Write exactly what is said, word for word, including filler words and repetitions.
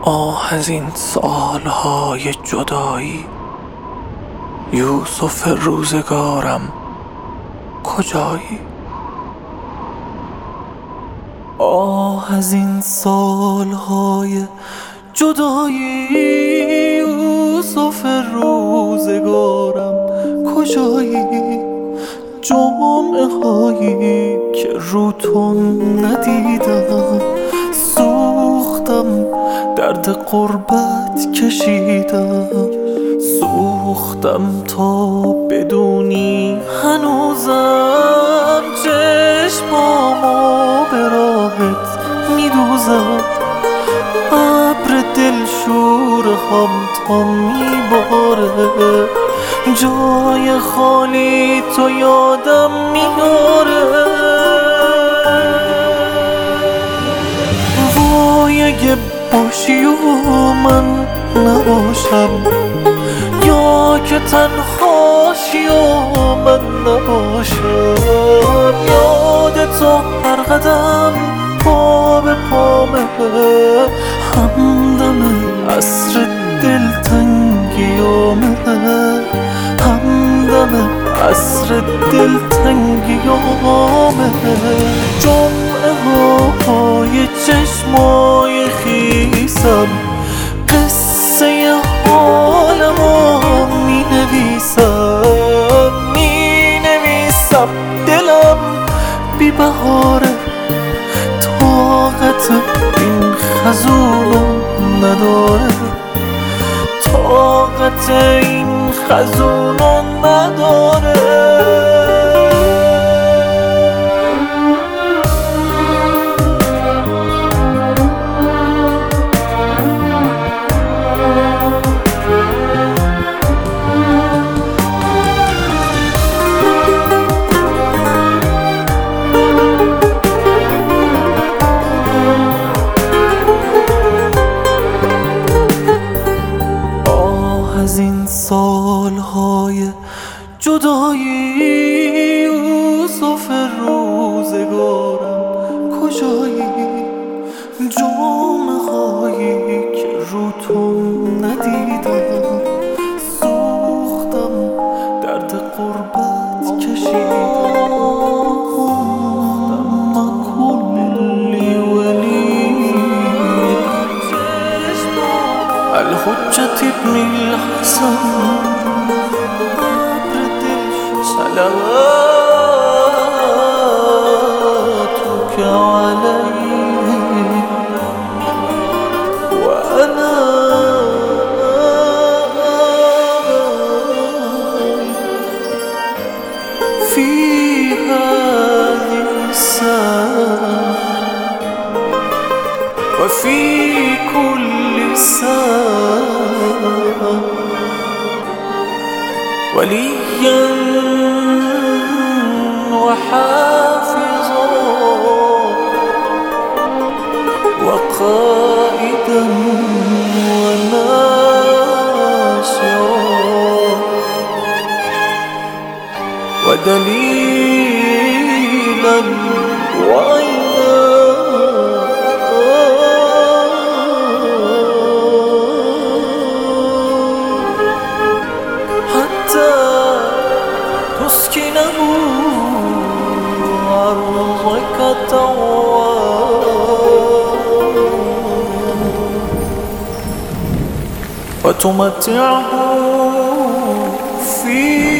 آه از این سالهای جدایی، یوسف روزگارم کجایی؟ آه از این سالهای جدایی، یوسف روزگارم کجایی؟ جمعه هایی که رو تو ندیدم، سوختم درد غربت کشیدم، سوختم تا بدونی هنوزم چشمامو به راهت میدوزم. ابر دلشور هم تا میباره، جای خالی تو یادم میاره. وای اگه باشی و من نباشم، یا که تنهاشی و من نباشم. یاد تو هر قدم پا به پامه، همدم عصر دلتنگیامه، همدم عصر دلتنگیامه. جمعه های چشمای خیسم قصه حالمو می نویسم، می نویسم. دلم بی بهاره، طاقت این خزونو نداره، طاقت این خزونو نداره. از این سالهای جدایی، یوسف روزگارم کجایی؟ جمعه هایی که رو تو ندیدم، سوختم درد غربت کشیدم. ما کلی ولی الحجة ابن الحسن، صلواتك عليه وأنا في هذه الساعة وفي كل ساعة وليا وحافظا وقائدا وناصرا ودليلا وعينا، تسكنه أرضك وتمتعه في